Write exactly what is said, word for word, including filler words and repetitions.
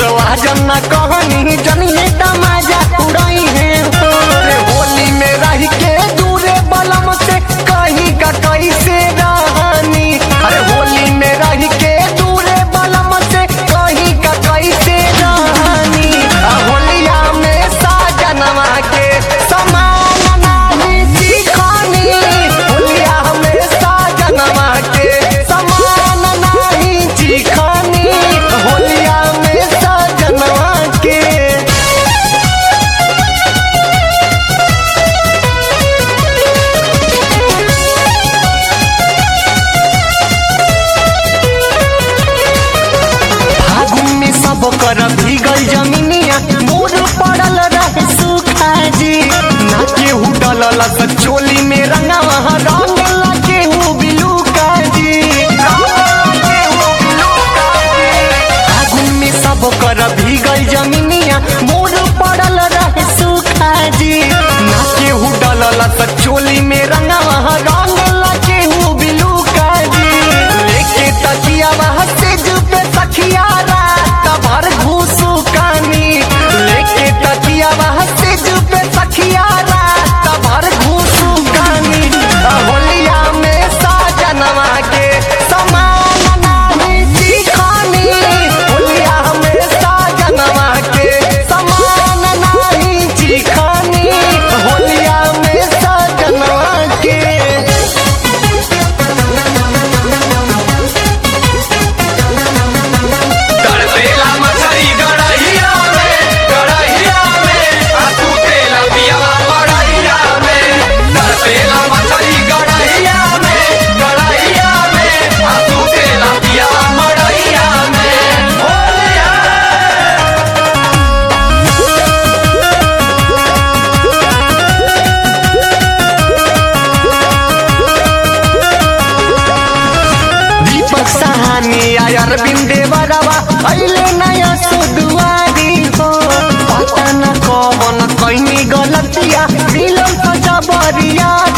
विश्वाजन न कहनी जनिए तमाजा उड़ाई है रे होली में रह के दूरे बलम से कहीं का कैसे रहनी। अरे होली में रह के दूरे बलम से कहीं का कैसे रहनी। होलिया में साजनवा के समान नहीं दिखानी। होलिया में साजनवा के समान नहीं दिखानी। होलिया में साजनवा के फागुन में सब कर भीगल जमीनिया मोर पड़ल रहे सूखा जी। ना केहू डलल चोली में रंगवा रंग केहू बिलुका जी। फागुन में सब कर भीगल जमीनिया मोर पड़ल रहे सूखा जी। ना केहू डलल चोली में रंगवा रंग केहू बिलुका जी। लेके तकिया से जुबे सखिया रात भर घूसू कानी। लेके तकिया से जुबे सखिया रात भर घूसू कानी। होलिया में साजनवा के समान नहीं दिखानी। होलिया में साजनवा के समान नहीं दिखानी। होलिया में साजनवा के तड़पेला मछली गड़हिया में, गड़हिया में, आ सुतेला पियवा मड़हिया में। तड़पेला मछली गड़हिया में, गड़हिया में, आ सुतेला पियवा मड़हिया में। होलिया दीपक सहानी आयर बिंदे बरवा अइले नया सुदुआरी हो। पता न कौन कहीं गलतिया मिलल तो जबरिया